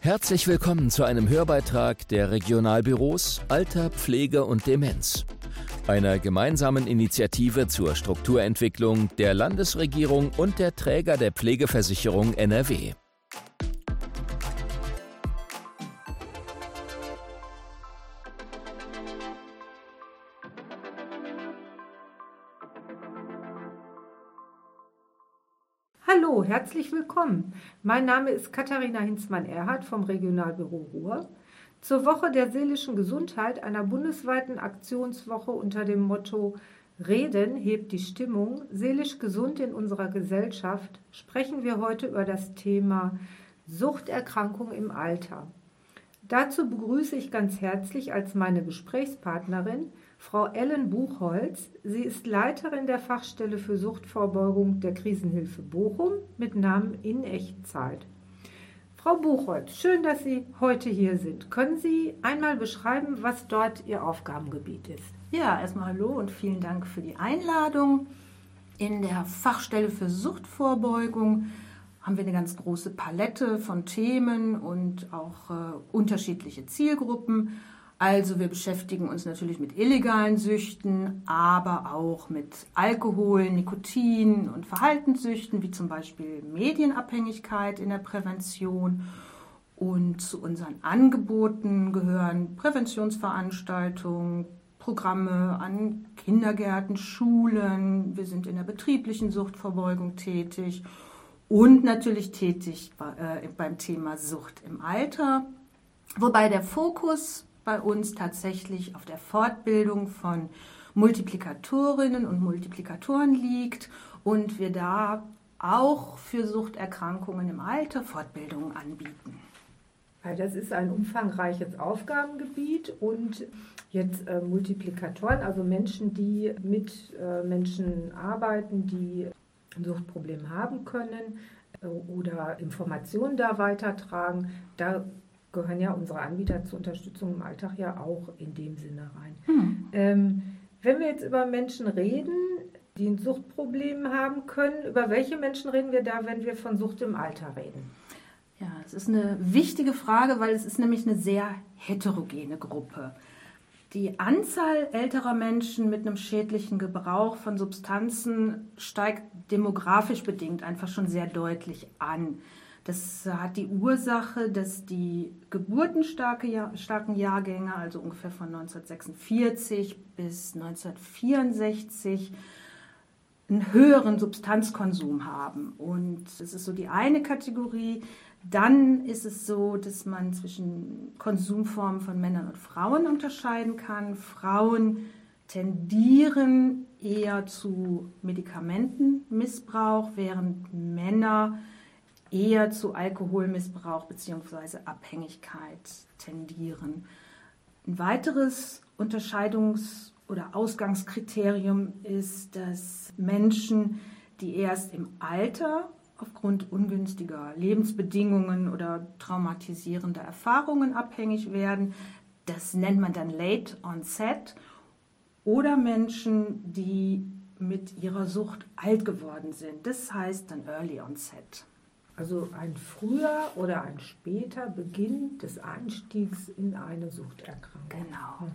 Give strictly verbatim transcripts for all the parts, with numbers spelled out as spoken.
Herzlich willkommen zu einem Hörbeitrag der Regionalbüros Alter, Pflege und Demenz, einer gemeinsamen Initiative zur Strukturentwicklung der Landesregierung und der Träger der Pflegeversicherung N R W. Hallo, herzlich willkommen. Mein Name ist Katharina Hinzmann-Erhardt vom Regionalbüro Ruhr. Zur Woche der seelischen Gesundheit, einer bundesweiten Aktionswoche unter dem Motto Reden hebt die Stimmung, seelisch gesund in unserer Gesellschaft, sprechen wir heute über das Thema Suchterkrankung im Alter. Dazu begrüße ich ganz herzlich als meine Gesprächspartnerin Frau Ellen Buchholz. Sie ist Leiterin der Fachstelle für Suchtvorbeugung der Krisenhilfe Bochum mit Namen In Echtzeit. Frau Buchholz, schön, dass Sie heute hier sind. Können Sie einmal beschreiben, was dort Ihr Aufgabengebiet ist? Ja, erstmal hallo und vielen Dank für die Einladung. In der Fachstelle für Suchtvorbeugung haben wir eine ganz große Palette von Themen und auch äh, unterschiedliche Zielgruppen. Also wir beschäftigen uns natürlich mit illegalen Süchten, aber auch mit Alkohol, Nikotin und Verhaltenssüchten, wie zum Beispiel Medienabhängigkeit in der Prävention. Und zu unseren Angeboten gehören Präventionsveranstaltungen, Programme an Kindergärten, Schulen. Wir sind in der betrieblichen Suchtvorbeugung tätig und natürlich tätig äh, beim Thema Sucht im Alter, wobei der Fokus bei uns tatsächlich auf der Fortbildung von Multiplikatorinnen und Multiplikatoren liegt und wir da auch für Suchterkrankungen im Alter Fortbildungen anbieten. Das ist ein umfangreiches Aufgabengebiet und jetzt äh, Multiplikatoren, also Menschen, die mit äh, Menschen arbeiten, die ein Suchtproblem haben können äh, oder Informationen da weitertragen, da gehören ja unsere Anbieter zur Unterstützung im Alltag ja auch in dem Sinne rein. Hm. Ähm, wenn wir jetzt über Menschen reden, die ein Suchtproblem haben können, über welche Menschen reden wir da, wenn wir von Sucht im Alter reden? Ja, das ist eine wichtige Frage, weil es ist nämlich eine sehr heterogene Gruppe. Die Anzahl älterer Menschen mit einem schädlichen Gebrauch von Substanzen steigt demografisch bedingt einfach schon sehr deutlich an. Das hat die Ursache, dass die geburtenstarken Jahrgänge, also ungefähr von neunzehnhundertsechsundvierzig bis neunzehnhundertvierundsechzig, einen höheren Substanzkonsum haben. Und das ist so die eine Kategorie. Dann ist es so, dass man zwischen Konsumformen von Männern und Frauen unterscheiden kann. Frauen tendieren eher zu Medikamentenmissbrauch, während Männer eher zu Alkoholmissbrauch bzw. Abhängigkeit tendieren. Ein weiteres Unterscheidungs- oder Ausgangskriterium ist, dass Menschen, die erst im Alter aufgrund ungünstiger Lebensbedingungen oder traumatisierender Erfahrungen abhängig werden, das nennt man dann Late Onset, oder Menschen, die mit ihrer Sucht alt geworden sind. Das heißt dann Early Onset. Also ein früher oder ein später Beginn des Einstiegs in eine Suchterkrankung. Genau.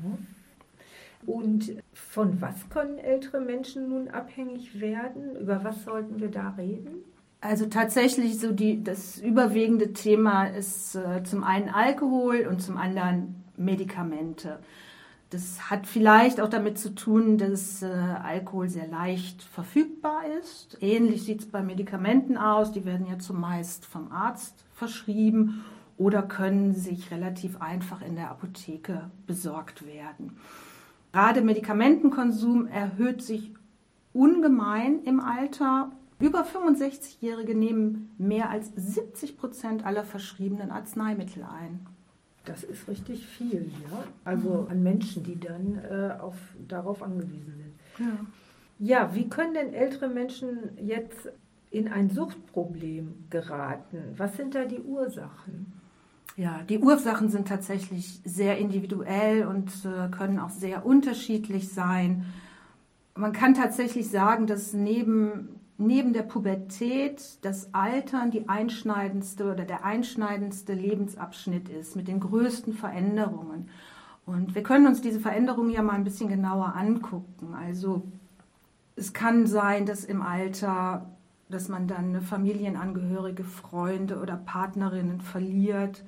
Mhm. Und von was können ältere Menschen nun abhängig werden? Über was sollten wir da reden? Also tatsächlich so die, das überwiegende Thema ist äh, zum einen Alkohol und zum anderen Medikamente. Das hat vielleicht auch damit zu tun, dass äh, Alkohol sehr leicht verfügbar ist. Ähnlich sieht es bei Medikamenten aus. Die werden ja zumeist vom Arzt verschrieben oder können sich relativ einfach in der Apotheke besorgt werden. Gerade Medikamentenkonsum erhöht sich ungemein im Alter. Über fünfundsechzigjährige nehmen mehr als siebzig Prozent aller verschriebenen Arzneimittel ein. Das ist richtig viel, ja. Also an Menschen, die dann äh, auf, darauf angewiesen sind. Ja. Ja, wie können denn ältere Menschen jetzt in ein Suchtproblem geraten? Was sind da die Ursachen? Ja, die Ursachen sind tatsächlich sehr individuell und äh, können auch sehr unterschiedlich sein. Man kann tatsächlich sagen, dass neben neben der Pubertät das Altern die einschneidendste oder der einschneidendste Lebensabschnitt ist mit den größten Veränderungen. Und wir können uns diese Veränderungen ja mal ein bisschen genauer angucken. Also es kann sein, dass im Alter, dass man dann eine Familienangehörige, Freunde oder Partnerinnen verliert.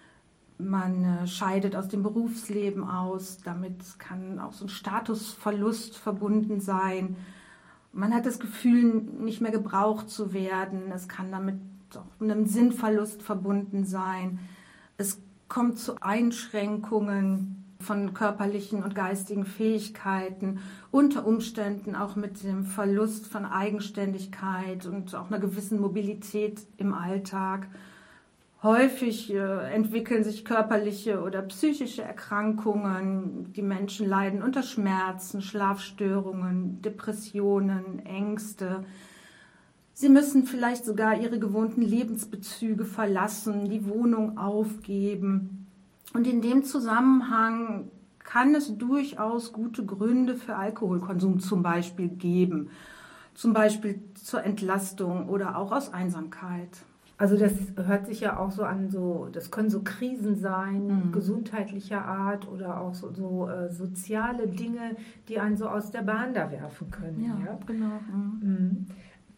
Man äh, scheidet aus dem Berufsleben aus. Damit kann auch so ein Statusverlust verbunden sein. Man hat das Gefühl, nicht mehr gebraucht zu werden. Es kann damit auch einem Sinnverlust verbunden sein. Es kommt zu Einschränkungen von körperlichen und geistigen Fähigkeiten, unter Umständen auch mit dem Verlust von Eigenständigkeit und auch einer gewissen Mobilität im Alltag. Häufig äh, entwickeln sich körperliche oder psychische Erkrankungen. Die Menschen leiden unter Schmerzen, Schlafstörungen, Depressionen, Ängste. Sie müssen vielleicht sogar ihre gewohnten Lebensbezüge verlassen, die Wohnung aufgeben. Und in dem Zusammenhang kann es durchaus gute Gründe für Alkoholkonsum zum Beispiel geben. Zum Beispiel zur Entlastung oder auch aus Einsamkeit. Also das hört sich ja auch so an, so das können so Krisen sein, Mhm. gesundheitlicher Art oder auch so, so äh, soziale Dinge, die einen so aus der Bahn da werfen können. Ja, genau. Mhm. Mhm.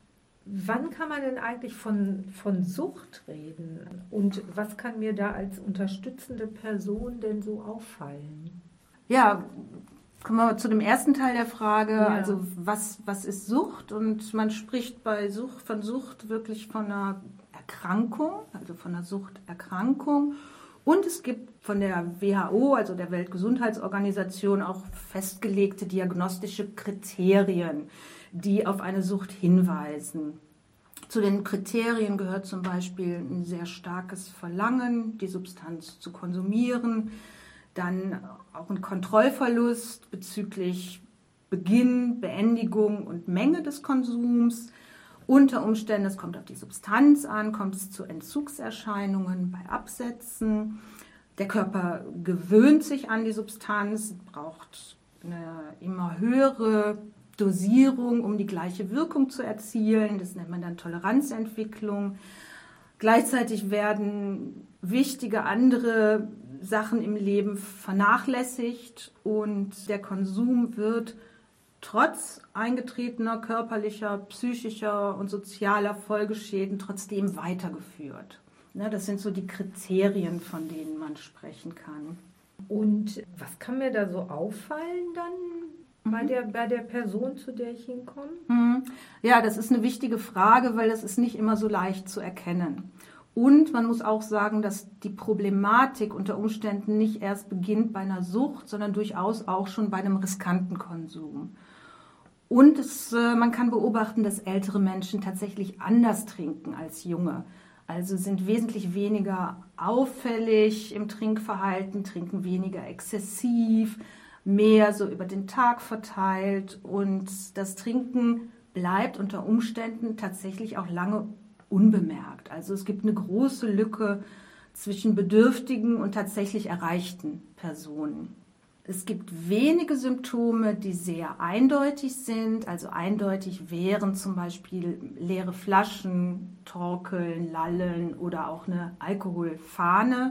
Wann kann man denn eigentlich von, von Sucht reden? Und was kann mir da als unterstützende Person denn so auffallen? Ja, kommen wir zu dem ersten Teil der Frage. Ja. Also was, was ist Sucht? Und man spricht bei Sucht von Sucht wirklich von einer Erkrankung, also von einer Suchterkrankung. Und es gibt von der W H O, also der Weltgesundheitsorganisation, auch festgelegte diagnostische Kriterien, die auf eine Sucht hinweisen. Zu den Kriterien gehört zum Beispiel ein sehr starkes Verlangen, die Substanz zu konsumieren, dann auch ein Kontrollverlust bezüglich Beginn, Beendigung und Menge des Konsums. Unter Umständen, es kommt auf die Substanz an, kommt es zu Entzugserscheinungen bei Absätzen. Der Körper gewöhnt sich an die Substanz, braucht eine immer höhere Dosierung, um die gleiche Wirkung zu erzielen. Das nennt man dann Toleranzentwicklung. Gleichzeitig werden wichtige andere Sachen im Leben vernachlässigt und der Konsum wird trotz eingetretener körperlicher, psychischer und sozialer Folgeschäden trotzdem weitergeführt. Das sind so die Kriterien, von denen man sprechen kann. Und was kann mir da so auffallen dann bei der, bei der Person, zu der ich hinkomme? Ja, das ist eine wichtige Frage, weil das ist nicht immer so leicht zu erkennen. Und man muss auch sagen, dass die Problematik unter Umständen nicht erst beginnt bei einer Sucht, sondern durchaus auch schon bei einem riskanten Konsum. Und es, man kann beobachten, dass ältere Menschen tatsächlich anders trinken als junge. Also sind wesentlich weniger auffällig im Trinkverhalten, trinken weniger exzessiv, mehr so über den Tag verteilt. Und das Trinken bleibt unter Umständen tatsächlich auch lange unbemerkt. Also es gibt eine große Lücke zwischen bedürftigen und tatsächlich erreichten Personen. Es gibt wenige Symptome, die sehr eindeutig sind. Also eindeutig wären zum Beispiel leere Flaschen, Torkeln, Lallen oder auch eine Alkoholfahne.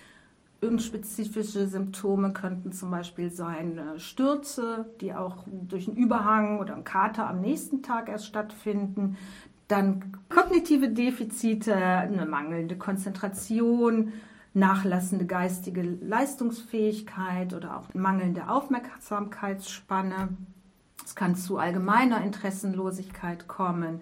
Unspezifische Symptome könnten zum Beispiel sein Stürze, die auch durch einen Überhang oder einen Kater am nächsten Tag erst stattfinden. Dann kognitive Defizite, eine mangelnde Konzentration, nachlassende geistige Leistungsfähigkeit oder auch mangelnde Aufmerksamkeitsspanne. Es kann zu allgemeiner Interessenlosigkeit kommen.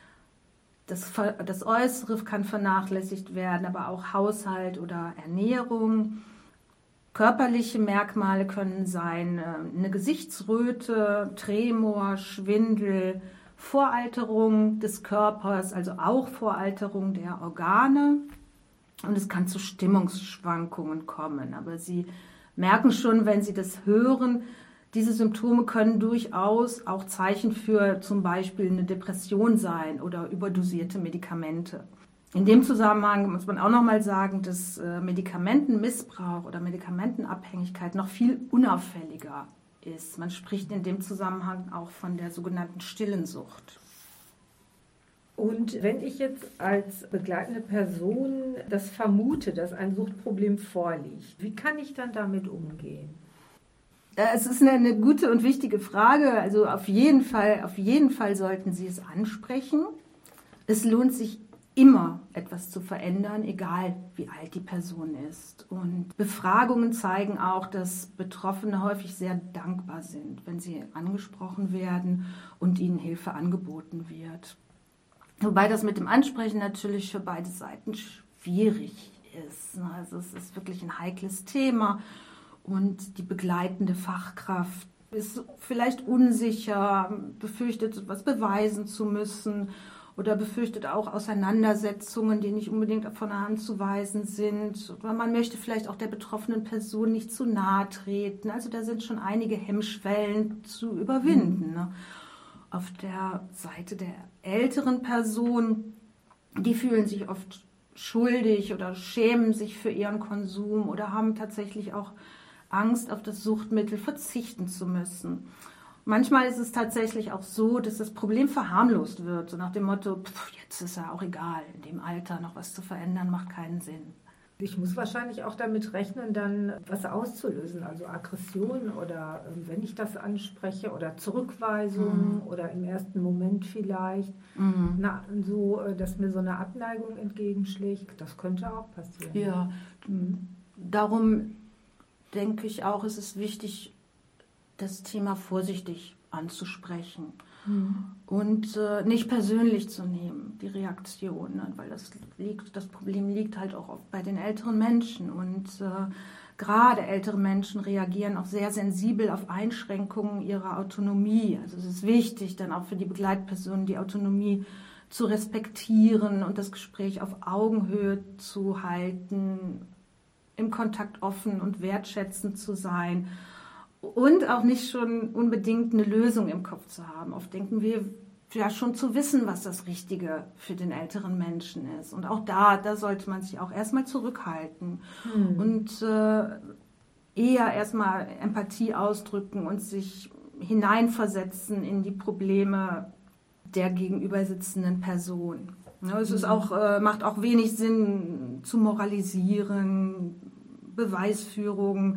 Das, das Äußere kann vernachlässigt werden, aber auch Haushalt oder Ernährung. Körperliche Merkmale können sein eine Gesichtsröte, Tremor, Schwindel, Voralterung des Körpers, also auch Voralterung der Organe. Und es kann zu Stimmungsschwankungen kommen. Aber Sie merken schon, wenn Sie das hören, diese Symptome können durchaus auch Zeichen für zum Beispiel eine Depression sein oder überdosierte Medikamente. In dem Zusammenhang muss man auch noch mal sagen, dass Medikamentenmissbrauch oder Medikamentenabhängigkeit noch viel unauffälliger ist. Man spricht in dem Zusammenhang auch von der sogenannten stillen Sucht. Und wenn ich jetzt als begleitende Person das vermute, dass ein Suchtproblem vorliegt, wie kann ich dann damit umgehen? Es ist eine, eine gute und wichtige Frage. Also auf jeden Fall, auf jeden Fall sollten Sie es ansprechen. Es lohnt sich immer, etwas zu verändern, egal wie alt die Person ist. Und Befragungen zeigen auch, dass Betroffene häufig sehr dankbar sind, wenn sie angesprochen werden und ihnen Hilfe angeboten wird. Wobei das mit dem Ansprechen natürlich für beide Seiten schwierig ist. Also es ist wirklich ein heikles Thema. Und die begleitende Fachkraft ist vielleicht unsicher, befürchtet, was beweisen zu müssen oder befürchtet auch Auseinandersetzungen, die nicht unbedingt von der Hand zu weisen sind. Oder man möchte vielleicht auch der betroffenen Person nicht zu nahe treten. Also da sind schon einige Hemmschwellen zu überwinden. Ne? Auf der Seite der älteren Person, die fühlen sich oft schuldig oder schämen sich für ihren Konsum oder haben tatsächlich auch Angst, auf das Suchtmittel verzichten zu müssen. Manchmal ist es tatsächlich auch so, dass das Problem verharmlost wird, so nach dem Motto, pff, jetzt ist ja auch egal, in dem Alter noch was zu verändern, macht keinen Sinn. Ich muss wahrscheinlich auch damit rechnen, dann was auszulösen, also Aggression oder wenn ich das anspreche oder Zurückweisung mhm. oder im ersten Moment vielleicht, mhm. na, so, dass mir so eine Abneigung entgegenschlägt, das könnte auch passieren. Ja, mhm. darum denke ich auch, es ist wichtig, das Thema vorsichtig anzusprechen mhm. und äh, nicht persönlich zu nehmen, die Reaktion, ne? Weil das liegt, das Problem liegt halt auch oft bei den älteren Menschen und äh, gerade ältere Menschen reagieren auch sehr sensibel auf Einschränkungen ihrer Autonomie. Also es ist wichtig, dann auch für die Begleitpersonen die Autonomie zu respektieren und das Gespräch auf Augenhöhe zu halten, im Kontakt offen und wertschätzend zu sein und auch nicht schon unbedingt eine Lösung im Kopf zu haben. Oft denken wir ja schon zu wissen, was das Richtige für den älteren Menschen ist. Und auch da, da sollte man sich auch erstmal zurückhalten hm. und äh, eher erstmal Empathie ausdrücken und sich hineinversetzen in die Probleme der gegenüber sitzenden Person. Ja, es ist auch, äh, macht auch wenig Sinn zu moralisieren, Beweisführung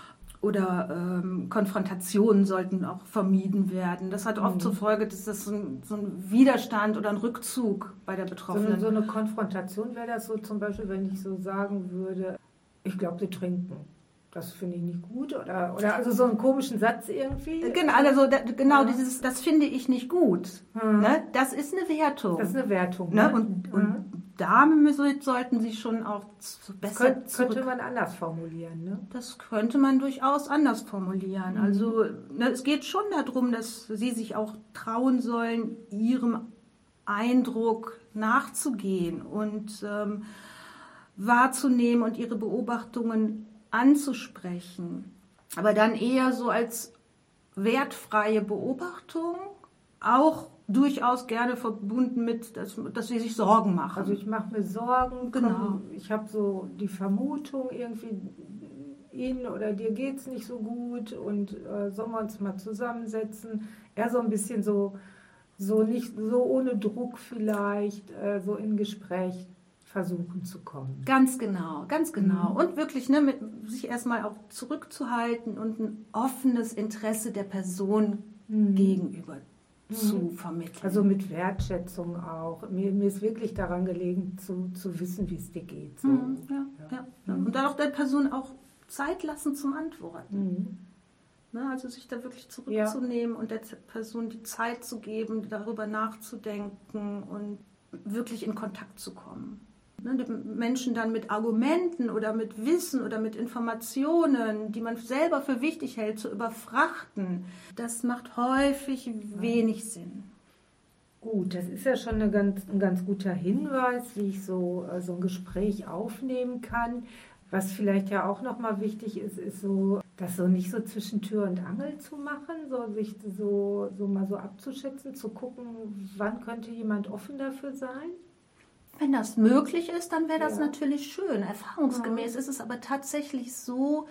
oder ähm, Konfrontationen sollten auch vermieden werden. Das hat oft mhm. zur Folge, dass das so ein, so ein Widerstand oder ein Rückzug bei der Betroffenen. So eine, so eine Konfrontation wäre das so zum Beispiel, wenn ich so sagen würde, ich glaube, sie trinken. Das finde ich nicht gut oder, oder also so einen komischen Satz irgendwie. Genau, also da, genau ja. dieses, das finde ich nicht gut. Mhm. Ne? Das ist eine Wertung. Das ist eine Wertung. Ne? Und, mhm. und da sollten Sie schon auch besser könnte, könnte man anders formulieren. Ne? Das könnte man durchaus anders formulieren. Mhm. Also ne, es geht schon darum, dass Sie sich auch trauen sollen, Ihrem Eindruck nachzugehen und ähm, wahrzunehmen und Ihre Beobachtungen anzusprechen, aber dann eher so als wertfreie Beobachtung, auch durchaus gerne verbunden mit, dass, dass sie sich Sorgen machen. Also ich mache mir Sorgen, genau. Komm, ich habe so die Vermutung, irgendwie Ihnen oder dir geht es nicht so gut und äh, sollen wir uns mal zusammensetzen, eher so ein bisschen so, so nicht so ohne Druck vielleicht, äh, so in Gespräch versuchen zu kommen. Ganz genau, ganz genau. Mhm. Und wirklich ne, mit, sich erstmal auch zurückzuhalten und ein offenes Interesse der Person mhm. gegenüber mhm. zu vermitteln. Also mit Wertschätzung auch. Mir, mir ist wirklich daran gelegen, zu, zu wissen, wie es dir geht. So. Mhm. Ja, ja. Ja. Mhm. Und dann auch der Person auch Zeit lassen zum Antworten. Mhm. Ne, also sich da wirklich zurückzunehmen ja. und der Person die Zeit zu geben, darüber nachzudenken und wirklich in Kontakt zu kommen. Die Menschen dann mit Argumenten oder mit Wissen oder mit Informationen, die man selber für wichtig hält, zu überfrachten, das macht häufig wenig Sinn. Gut, das ist ja schon eine ganz, ein ganz guter Hinweis, wie ich so, so ein Gespräch aufnehmen kann. Was vielleicht ja auch nochmal wichtig ist, ist so, das so nicht so zwischen Tür und Angel zu machen, so sich so, so mal so abzuschätzen, zu gucken, wann könnte jemand offen dafür sein. Wenn das möglich ist, dann wäre das ja. natürlich schön. Erfahrungsgemäß ja. ist es aber tatsächlich so,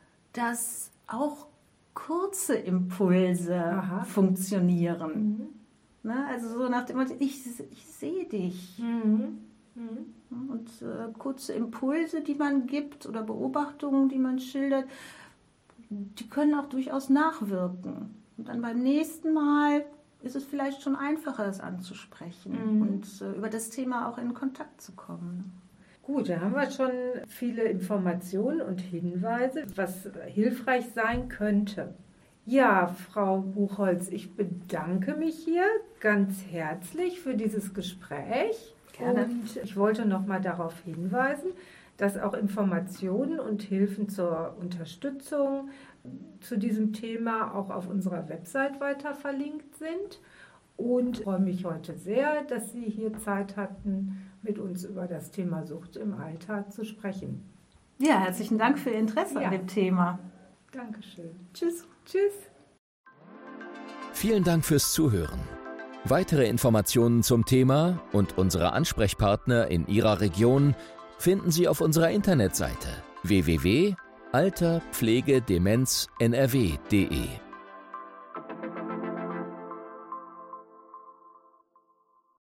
dass auch kurze Impulse Aha. funktionieren. Ne? Also so nach dem Motto, ich, ich sehe dich. Mhm. Mhm. Und äh, kurze Impulse, die man gibt oder Beobachtungen, die man schildert, die können auch durchaus nachwirken. Und dann beim nächsten Mal ist es vielleicht schon einfacher, es anzusprechen Mhm. und äh, über das Thema auch in Kontakt zu kommen. Gut, da haben wir schon viele Informationen und Hinweise, was hilfreich sein könnte. Ja, Frau Buchholz, ich bedanke mich hier ganz herzlich für dieses Gespräch. Gerne. Und ich wollte noch mal darauf hinweisen, dass auch Informationen und Hilfen zur Unterstützung zu diesem Thema auch auf unserer Website weiter verlinkt sind. Und ich freue mich heute sehr, dass Sie hier Zeit hatten, mit uns über das Thema Sucht im Alter zu sprechen. Ja, herzlichen Dank für Ihr Interesse Ja. an dem Thema. Dankeschön. Tschüss. Tschüss. Vielen Dank fürs Zuhören. Weitere Informationen zum Thema und unsere Ansprechpartner in Ihrer Region finden Sie auf unserer Internetseite w w w punkt alter pflege demenz n r w punkt d e.